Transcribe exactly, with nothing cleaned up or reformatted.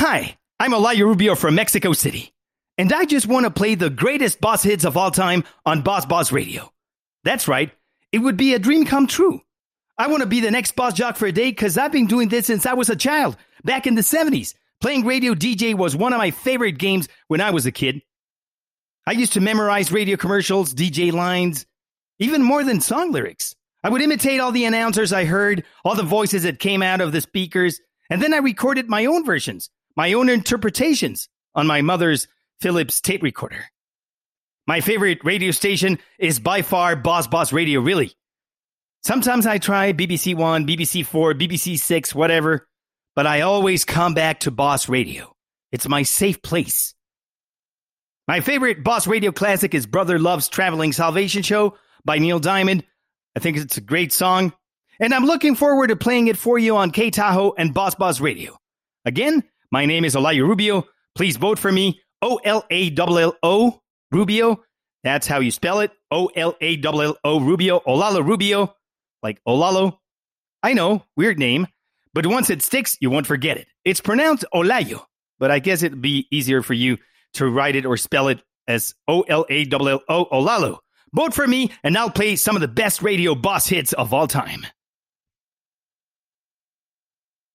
Hi, I'm Olaya Rubio from Mexico City, and I just want to play the greatest boss hits of all time on Boss Boss Radio. That's right, it would be a dream come true. I want to be the next boss jock for a day because I've been doing this since I was a child, back in the seventies. Playing radio D J was one of my favorite games when I was a kid. I used to memorize radio commercials, D J lines, even more than song lyrics. I would imitate all the announcers I heard, all the voices that came out of the speakers, and then I recorded my own versions, my own interpretations on my mother's Philips tape recorder. My favorite radio station is by far Boss Boss Radio, really. Sometimes I try B B C One, B B C Four, B B C Six, whatever, but I always come back to Boss Radio. It's my safe place. My favorite Boss Radio classic is Brother Love's Traveling Salvation Show by Neil Diamond. I think it's a great song, and I'm looking forward to playing it for you on K-Tahoe and Boss Boss Radio. Again, my name is Olaya Rubio. Please vote for me, O L A L L O, Rubio. That's how you spell it, O L A L L O, Rubio, Olala Rubio, like Olalo. I know, weird name, but once it sticks, you won't forget it. It's pronounced Olayo, but I guess it'd be easier for you to write it or spell it as O L A L L O, Olalo. Vote for me, and I'll play some of the best radio boss hits of all time.